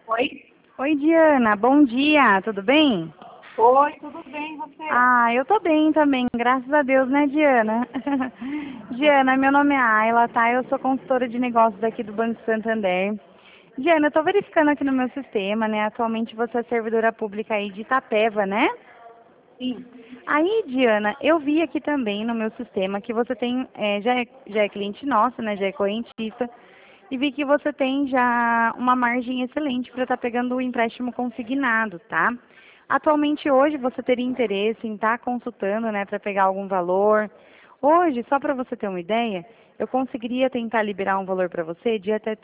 Oi? Oi, Diana, bom dia, tudo bem? Oi, tudo bem, e você? Eu tô bem também, graças a Deus, né, Diana? Diana, meu nome é Ayla, tá? Eu sou consultora de negócios aqui do Banco Santander. Diana, eu tô verificando aqui no meu sistema, né? Atualmente você é servidora pública aí de Itapeva, né? Sim. Aí, Diana, eu vi aqui também no meu sistema que você tem, já é cliente nossa, né? Já é correntista. E vi que você tem já uma margem excelente para estar pegando o empréstimo consignado, tá? Atualmente, hoje, você teria interesse em estar consultando, né, para pegar algum valor. Hoje, só para você ter uma ideia, eu conseguiria tentar liberar um valor para você de até R$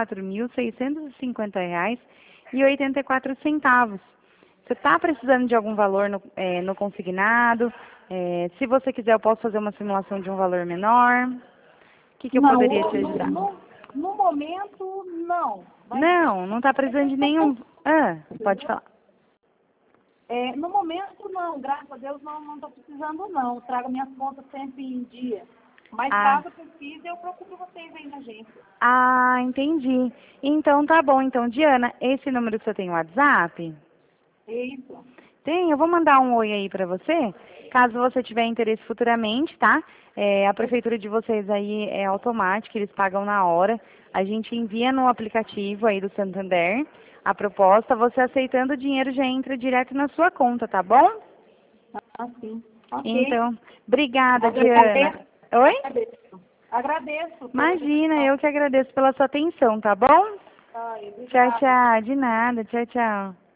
34.650,84. Você está precisando de algum valor no consignado? Se você quiser, eu posso fazer uma simulação de um valor menor. O que eu Não, poderia te ajudar? no momento, não. Não está precisando de nenhum. Pode falar. No momento, não. Graças a Deus, não estou precisando, não. Trago minhas contas sempre em dia. Mas Ah, caso precise, eu procuro vocês aí na agência. entendi. Então tá bom. Então, Diana, esse número você tem WhatsApp? É isso. Tem, eu vou mandar um oi aí para você, caso você tiver interesse futuramente, tá? A prefeitura de vocês aí é automática, eles pagam na hora. A gente envia no aplicativo aí do Santander a proposta, você aceitando o dinheiro já entra direto na sua conta, tá bom? Sim. Ok. Então, obrigada, Diana. Agradeço. Oi? Agradeço. Agradeço pela Imagina, atenção. eu que agradeço pela sua atenção, tá bom? Ai, Tchau, obrigada. tchau. De nada. Tchau, tchau.